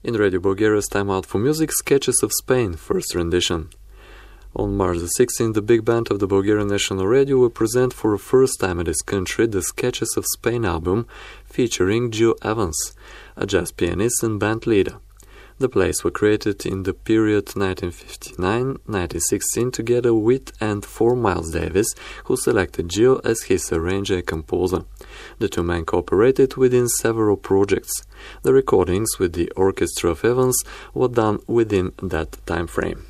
In Radio Bulgaria's Time Out for Music, Sketches of Spain, first rendition. On March the 16th, the big band of the Bulgarian National Radio will present for the first time in this country the Sketches of Spain album featuring Gil Evans, a jazz pianist and band leader. The plays were created in the period 1959-1916 together with and for Miles Davis, who selected Gil as his arranger and composer. The two men cooperated within several projects. The recordings with the orchestra of Evans were done within that time frame.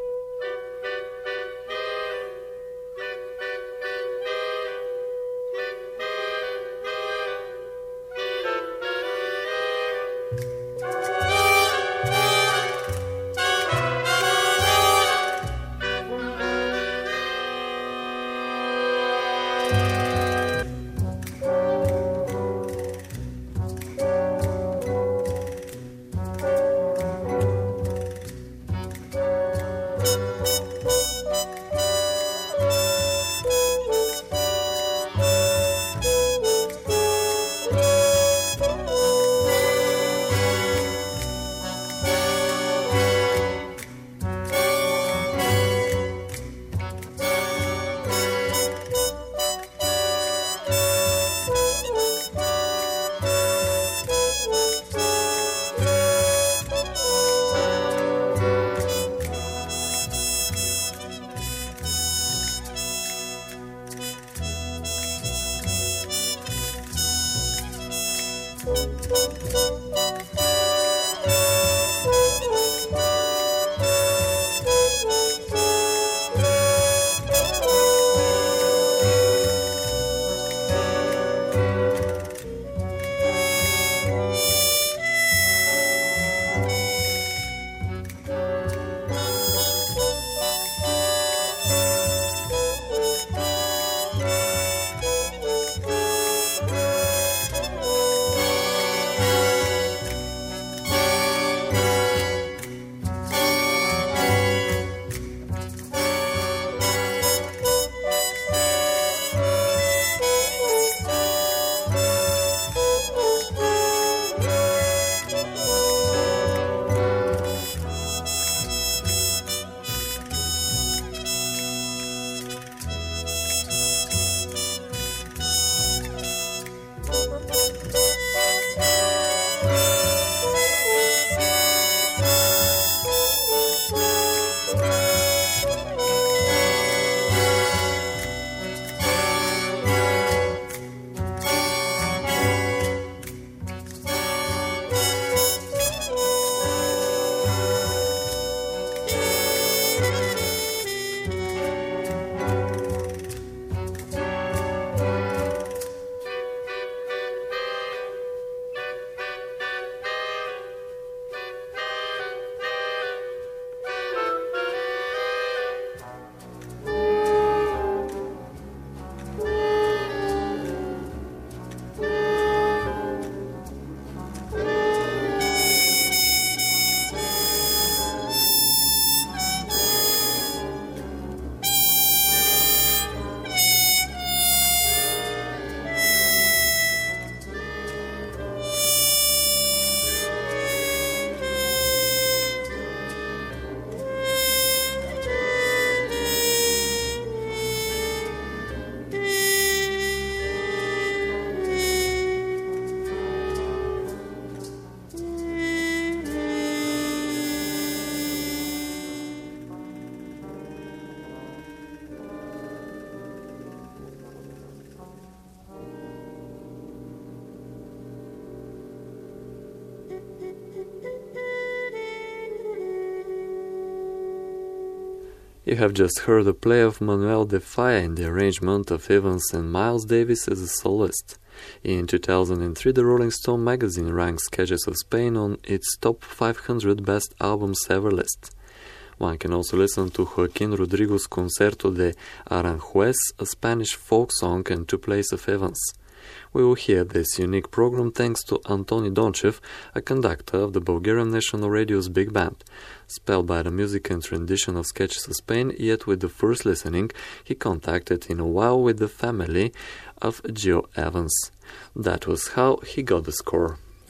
You have just heard a play of Manuel de Falla in the arrangement of Evans and Miles Davis as a soloist. In 2003, the Rolling Stone magazine ranked Sketches of Spain on its top 500 best albums ever list. One can also listen to Joaquin Rodrigo's Concerto de Aranjuez, a Spanish folk song, and two plays of Evans. We will hear this unique program thanks to Antoni Donchev, a conductor of the Bulgarian National Radio's big band. Spelled by the music and rendition of Sketches of Spain, yet with the first listening, he contacted in a while with the family of Gil Evans. That was how he got the score.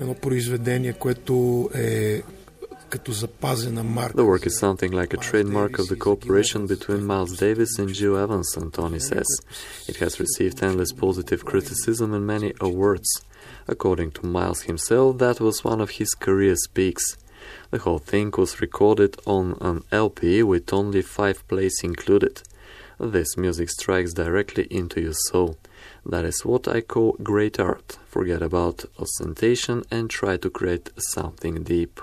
едно произведение, което е като запазена марка. The work is something like a trademark of the cooperation between Miles Davis and Gil Evans, Antoni says. It has received endless positive criticism and many awards. According to Miles himself, that was one of his career's peaks. The whole thing was recorded on an LP with only 5 plays included. This music strikes directly into your soul. That is what I call great art. Forget about ostentation and try to create something deep.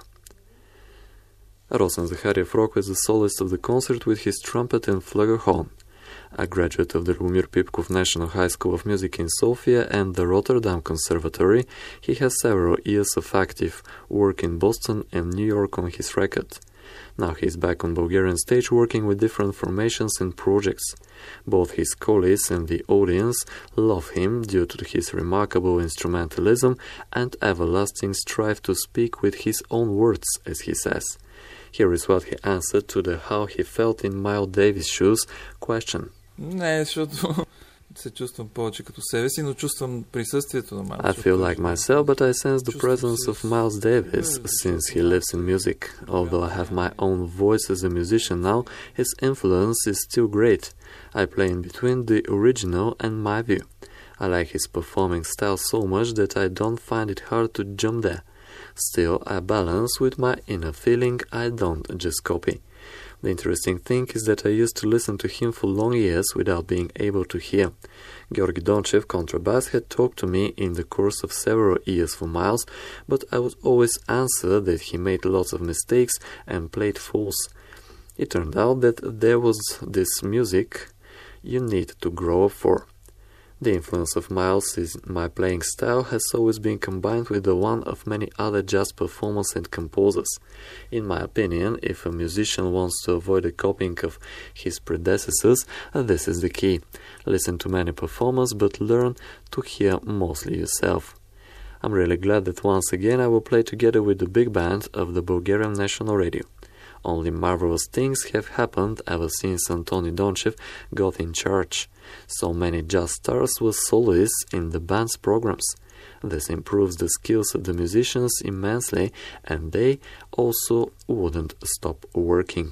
Rosén Zahariev Rok was the soloist of the concert with his trumpet and flugelhorn. A graduate of the Lumir Pipkov National High School of Music in Sofia and the Rotterdam Conservatory, he has several years of active work in Boston and New York on his record. Now he is back on Bulgarian stage working with different formations and projects. Both his colleagues and the audience love him due to his remarkable instrumentalism and everlasting strive to speak with his own words, as he says. Here is what he answered to the how he felt in Miles Davis' shoes question. Не, защото се чувствам повече като себе си, но чувствам присъствието на Майлс. I feel like myself, but I sense the presence of Miles Davis since he lives in music. Although I have my own voice as a musician now, his influence is still great. I play in between the original and my view. I like his performing style so much that I don't find it hard to jump there. Still, I balance with my inner feeling, I don't just copy. The interesting thing is that I used to listen to him for long years without being able to hear. Georgi Donchev, contrabass, had talked to me in the course of several years for Miles, but I would always answer that he made lots of mistakes and played false. It turned out that there was this music you need to grow up for. The influence of Miles in my playing style has always been combined with the one of many other jazz performers and composers. In my opinion, if a musician wants to avoid the copying of his predecessors, this is the key. Listen to many performers, but learn to hear mostly yourself. I'm really glad that once again I will play together with the big band of the Bulgarian National Radio. Only marvelous things have happened ever since Antoni Donchev got in charge. So many jazz stars were soloists in the band's programs. This improves the skills of the musicians immensely, and they also wouldn't stop working.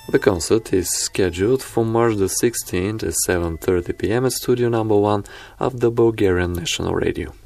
The concert is scheduled for March the 16th at 7:30 p.m. at Studio Number 1 of the Bulgarian National Radio.